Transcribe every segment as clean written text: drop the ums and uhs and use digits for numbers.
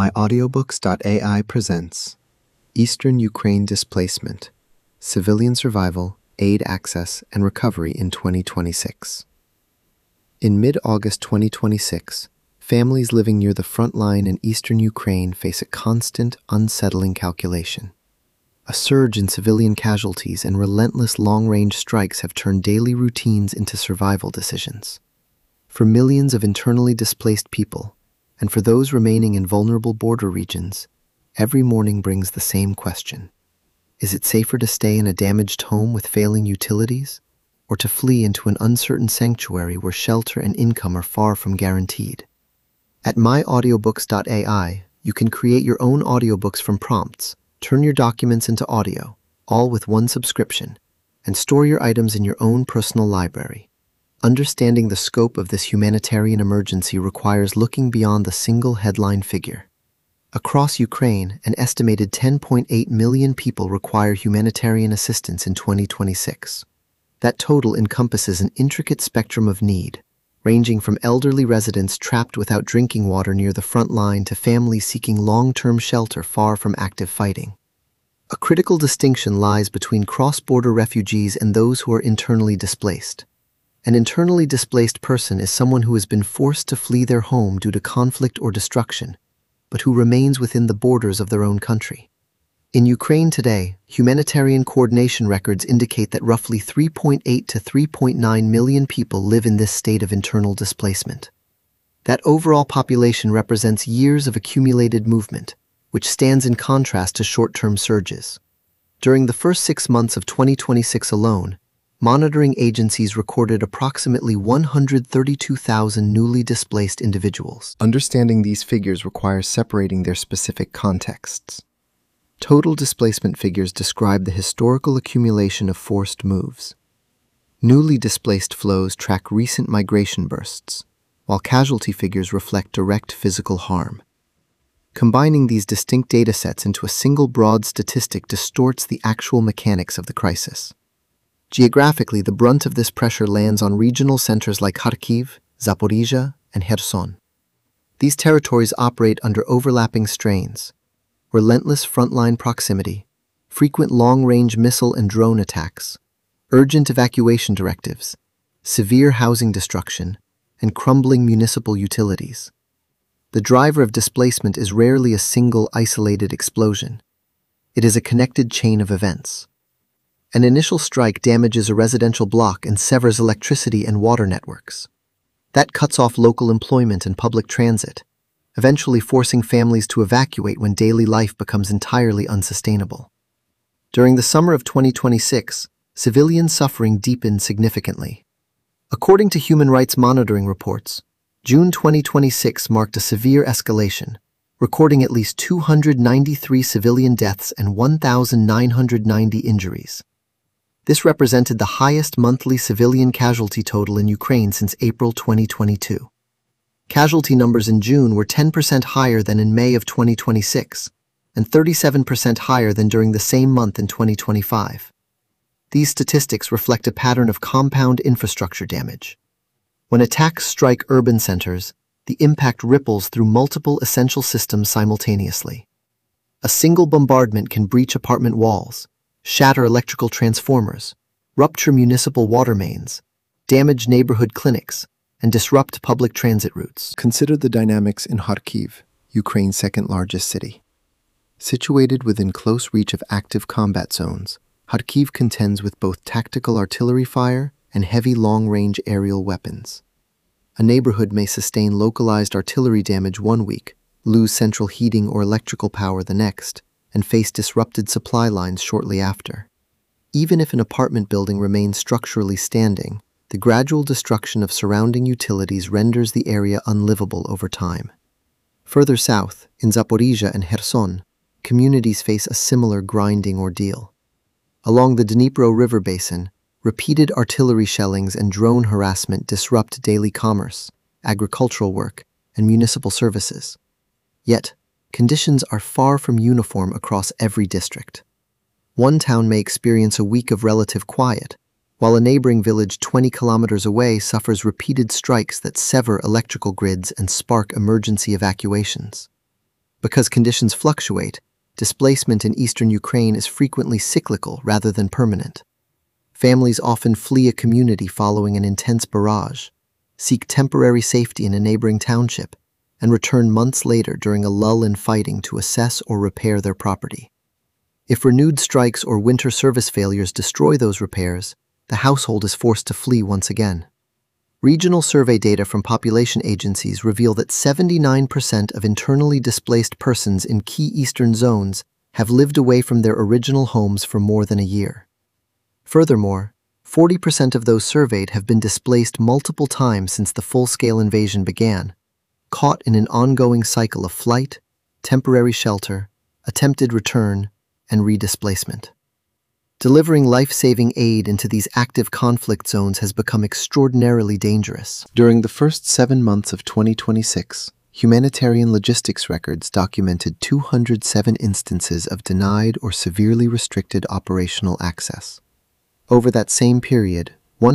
MyAudiobooks.ai presents Eastern Ukraine Displacement, Civilian Survival, Aid Access, and Recovery in 2026. In mid-August 2026, families living near the front line in eastern Ukraine face a constant, unsettling calculation. A surge in civilian casualties and relentless long-range strikes have turned daily routines into survival decisions. For millions of internally displaced people, and for those remaining in vulnerable border regions, every morning brings the same question. Is it safer to stay in a damaged home with failing utilities, or to flee into an uncertain sanctuary where shelter and income are far from guaranteed? At myaudiobooks.ai, you can create your own audiobooks from prompts, turn your documents into audio, all with one subscription, and store your items in your own personal library. Understanding the scope of this humanitarian emergency requires looking beyond the single headline figure. Across Ukraine, an estimated 10.8 million people require humanitarian assistance in 2026. That total encompasses an intricate spectrum of need, ranging from elderly residents trapped without drinking water near the front line to families seeking long-term shelter far from active fighting. A critical distinction lies between cross-border refugees and those who are internally displaced. An internally displaced person is someone who has been forced to flee their home due to conflict or destruction, but who remains within the borders of their own country. In Ukraine today, humanitarian coordination records indicate that roughly 3.8 to 3.9 million people live in this state of internal displacement. That overall population represents years of accumulated movement, which stands in contrast to short-term surges. During the first 6 months of 2026 alone, monitoring agencies recorded approximately 132,000 newly displaced individuals. Understanding these figures requires separating their specific contexts. Total displacement figures describe the historical accumulation of forced moves. Newly displaced flows track recent migration bursts, while casualty figures reflect direct physical harm. Combining these distinct datasets into a single broad statistic distorts the actual mechanics of the crisis. Geographically, the brunt of this pressure lands on regional centers like Kharkiv, Zaporizhia, and Kherson. These territories operate under overlapping strains: relentless frontline proximity, frequent long-range missile and drone attacks, urgent evacuation directives, severe housing destruction, and crumbling municipal utilities. The driver of displacement is rarely a single isolated explosion. It is a connected chain of events. An initial strike damages a residential block and severs electricity and water networks. That cuts off local employment and public transit, eventually forcing families to evacuate when daily life becomes entirely unsustainable. During the summer of 2026, civilian suffering deepened significantly. According to human rights monitoring reports, June 2026 marked a severe escalation, recording at least 293 civilian deaths and 1,990 injuries. This represented the highest monthly civilian casualty total in Ukraine since April 2022. Casualty numbers in June were 10% higher than in May of 2026, and 37% higher than during the same month in 2025. These statistics reflect a pattern of compound infrastructure damage. When attacks strike urban centers, the impact ripples through multiple essential systems simultaneously. A single bombardment can breach apartment walls, shatter electrical transformers, rupture municipal water mains, damage neighborhood clinics, and disrupt public transit routes. Consider the dynamics in Kharkiv, Ukraine's second-largest city. Situated within close reach of active combat zones, Kharkiv contends with both tactical artillery fire and heavy long-range aerial weapons. A neighborhood may sustain localized artillery damage one week, lose central heating or electrical power the next, and face disrupted supply lines shortly after. Even if an apartment building remains structurally standing, the gradual destruction of surrounding utilities renders the area unlivable over time. Further south, in Zaporizhia and Kherson, communities face a similar grinding ordeal. Along the Dnipro River basin, repeated artillery shellings and drone harassment disrupt daily commerce, agricultural work, and municipal services. Yet, conditions are far from uniform across every district. One town may experience a week of relative quiet, while a neighboring village 20 kilometers away suffers repeated strikes that sever electrical grids and spark emergency evacuations. Because conditions fluctuate, displacement in eastern Ukraine is frequently cyclical rather than permanent. Families often flee a community following an intense barrage, seek temporary safety in a neighboring township, and return months later during a lull in fighting to assess or repair their property. If renewed strikes or winter service failures destroy those repairs, the household is forced to flee once again. Regional survey data from population agencies reveal that 79% of internally displaced persons in key eastern zones have lived away from their original homes for more than a year. Furthermore, 40% of those surveyed have been displaced multiple times since the full-scale invasion began, caught in an ongoing cycle of flight, temporary shelter, attempted return, and redisplacement. Delivering life-saving aid into these active conflict zones has become extraordinarily dangerous. During the first 7 months of 2026, humanitarian logistics records documented 207 instances of denied or severely restricted operational access. Over that same period,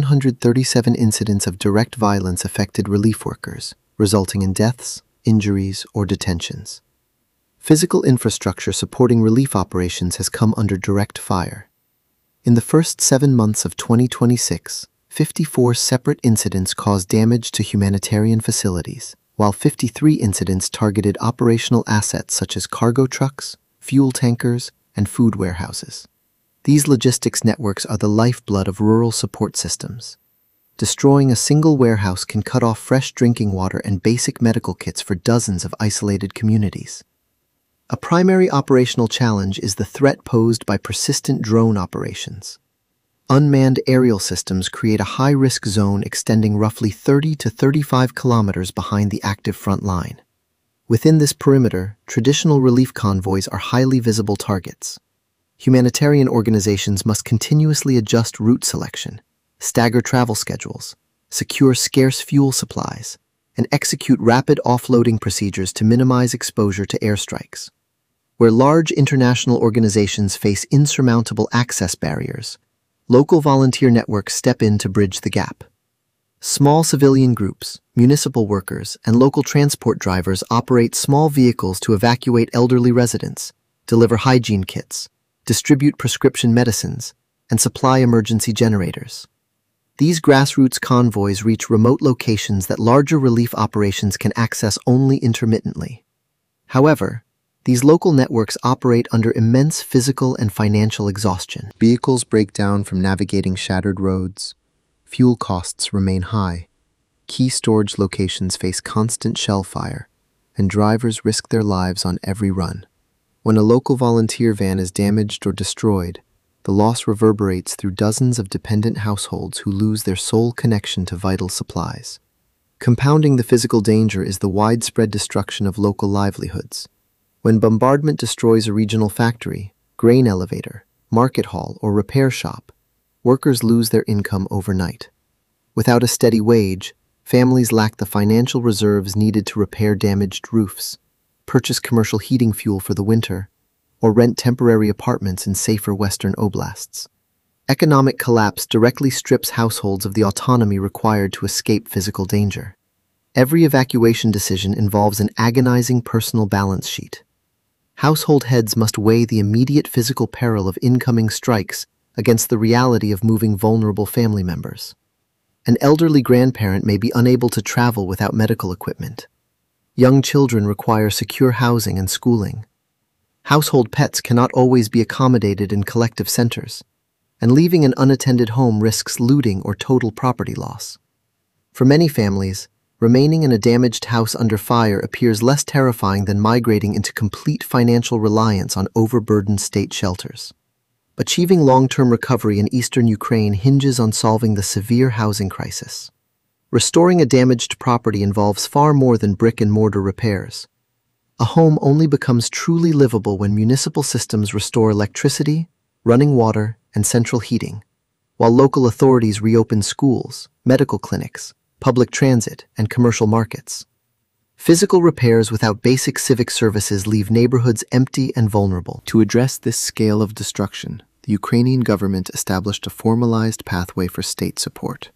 137 incidents of direct violence affected relief workers, resulting in deaths, injuries, or detentions. Physical infrastructure supporting relief operations has come under direct fire. In the first 7 months of 2026, 54 separate incidents caused damage to humanitarian facilities, while 53 incidents targeted operational assets such as cargo trucks, fuel tankers, and food warehouses. These logistics networks are the lifeblood of rural support systems. Destroying a single warehouse can cut off fresh drinking water and basic medical kits for dozens of isolated communities. A primary operational challenge is the threat posed by persistent drone operations. Unmanned aerial systems create a high-risk zone extending roughly 30 to 35 kilometers behind the active front line. Within this perimeter, traditional relief convoys are highly visible targets. Humanitarian organizations must continuously adjust route selection, stagger travel schedules, secure scarce fuel supplies, and execute rapid offloading procedures to minimize exposure to airstrikes. Where large international organizations face insurmountable access barriers, local volunteer networks step in to bridge the gap. Small civilian groups, municipal workers, and local transport drivers operate small vehicles to evacuate elderly residents, deliver hygiene kits, distribute prescription medicines, and supply emergency generators. These grassroots convoys reach remote locations that larger relief operations can access only intermittently. However, these local networks operate under immense physical and financial exhaustion. Vehicles break down from navigating shattered roads. Fuel costs remain high. Key storage locations face constant shell fire, and drivers risk their lives on every run. When a local volunteer van is damaged or destroyed, the loss reverberates through dozens of dependent households who lose their sole connection to vital supplies. Compounding the physical danger is the widespread destruction of local livelihoods. When bombardment destroys a regional factory, grain elevator, market hall, or repair shop, workers lose their income overnight. Without a steady wage, families lack the financial reserves needed to repair damaged roofs, purchase commercial heating fuel for the winter, or rent temporary apartments in safer western oblasts. Economic collapse directly strips households of the autonomy required to escape physical danger. Every evacuation decision involves an agonizing personal balance sheet. Household heads must weigh the immediate physical peril of incoming strikes against the reality of moving vulnerable family members. An elderly grandparent may be unable to travel without medical equipment. Young children require secure housing and schooling. Household pets cannot always be accommodated in collective centers, and leaving an unattended home risks looting or total property loss. For many families, remaining in a damaged house under fire appears less terrifying than migrating into complete financial reliance on overburdened state shelters. Achieving long-term recovery in eastern Ukraine hinges on solving the severe housing crisis. Restoring a damaged property involves far more than brick-and-mortar repairs. A home only becomes truly livable when municipal systems restore electricity, running water, and central heating, while local authorities reopen schools, medical clinics, public transit, and commercial markets. Physical repairs without basic civic services leave neighborhoods empty and vulnerable. To address this scale of destruction, the Ukrainian government established a formalized pathway for state support.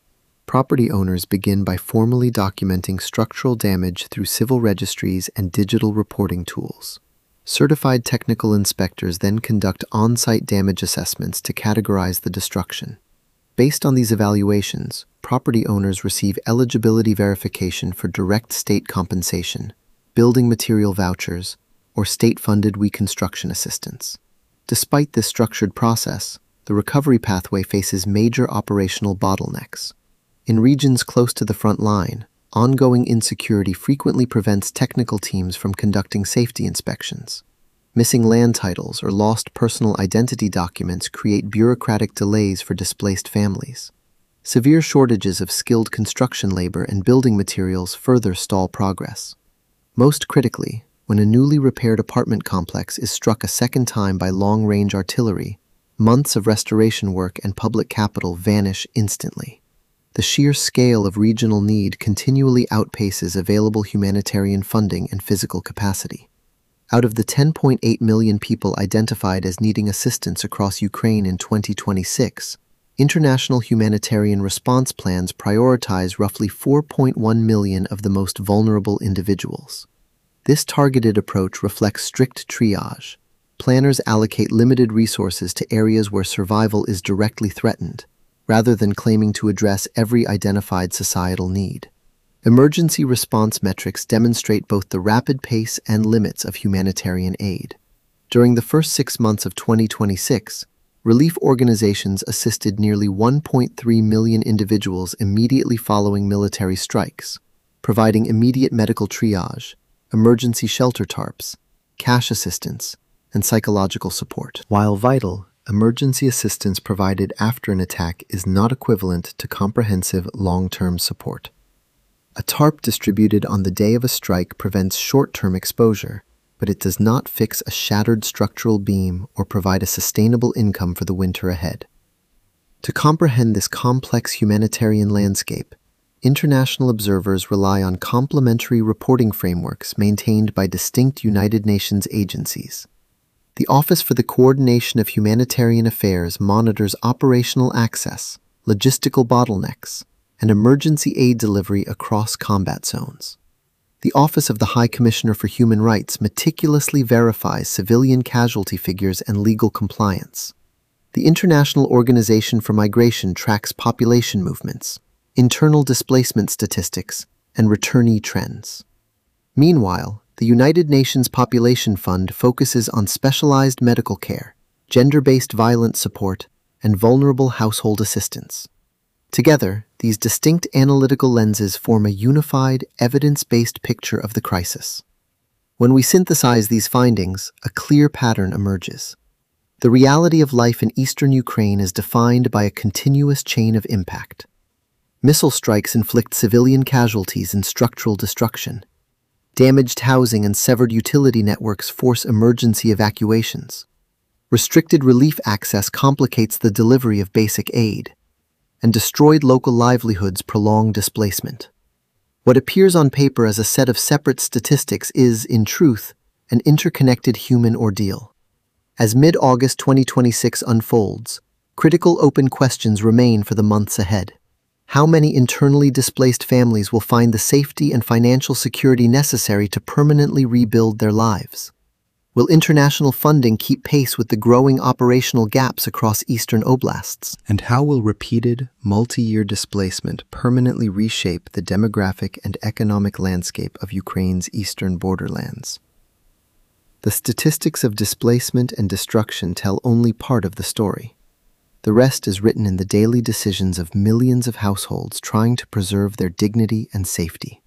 property owners begin by formally documenting structural damage through civil registries and digital reporting tools. Certified technical inspectors then conduct on-site damage assessments to categorize the destruction. Based on these evaluations, property owners receive eligibility verification for direct state compensation, building material vouchers, or state-funded reconstruction assistance. Despite this structured process, the recovery pathway faces major operational bottlenecks. In regions close to the front line, ongoing insecurity frequently prevents technical teams from conducting safety inspections. Missing land titles or lost personal identity documents create bureaucratic delays for displaced families. Severe shortages of skilled construction labor and building materials further stall progress. Most critically, when a newly repaired apartment complex is struck a second time by long-range artillery, months of restoration work and public capital vanish instantly. The sheer scale of regional need continually outpaces available humanitarian funding and physical capacity. Out of the 10.8 million people identified as needing assistance across Ukraine in 2026, international humanitarian response plans prioritize roughly 4.1 million of the most vulnerable individuals. This targeted approach reflects strict triage. Planners allocate limited resources to areas where survival is directly threatened, rather than claiming to address every identified societal need. Emergency response metrics demonstrate both the rapid pace and limits of humanitarian aid. During the first 6 months of 2026, relief organizations assisted nearly 1.3 million individuals immediately following military strikes, providing immediate medical triage, emergency shelter tarps, cash assistance, and psychological support. While vital, emergency assistance provided after an attack is not equivalent to comprehensive long-term support. A tarp distributed on the day of a strike prevents short-term exposure, but it does not fix a shattered structural beam or provide a sustainable income for the winter ahead. To comprehend this complex humanitarian landscape, international observers rely on complementary reporting frameworks maintained by distinct United Nations agencies. The Office for the Coordination of Humanitarian Affairs monitors operational access, logistical bottlenecks, and emergency aid delivery across combat zones. The Office of the High Commissioner for Human Rights meticulously verifies civilian casualty figures and legal compliance. The International Organization for Migration tracks population movements, internal displacement statistics, and returnee trends. Meanwhile, the United Nations Population Fund focuses on specialized medical care, gender-based violence support, and vulnerable household assistance. Together, these distinct analytical lenses form a unified, evidence-based picture of the crisis. When we synthesize these findings, a clear pattern emerges. The reality of life in eastern Ukraine is defined by a continuous chain of impact. Missile strikes inflict civilian casualties and structural destruction. Damaged housing and severed utility networks force emergency evacuations. Restricted relief access complicates the delivery of basic aid, and destroyed local livelihoods prolong displacement. What appears on paper as a set of separate statistics is, in truth, an interconnected human ordeal. As mid-August 2026 unfolds, critical open questions remain for the months ahead. How many internally displaced families will find the safety and financial security necessary to permanently rebuild their lives? Will international funding keep pace with the growing operational gaps across eastern oblasts? And how will repeated, multi-year displacement permanently reshape the demographic and economic landscape of Ukraine's eastern borderlands? The statistics of displacement and destruction tell only part of the story. The rest is written in the daily decisions of millions of households trying to preserve their dignity and safety.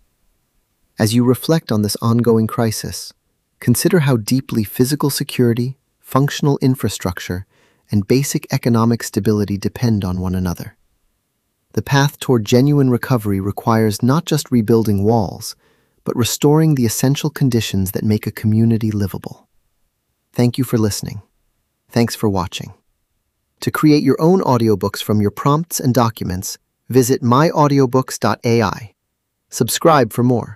As you reflect on this ongoing crisis, consider how deeply physical security, functional infrastructure, and basic economic stability depend on one another. The path toward genuine recovery requires not just rebuilding walls, but restoring the essential conditions that make a community livable. Thank you for listening. Thanks for watching. To create your own audiobooks from your prompts and documents, visit myaudiobooks.ai. Subscribe for more.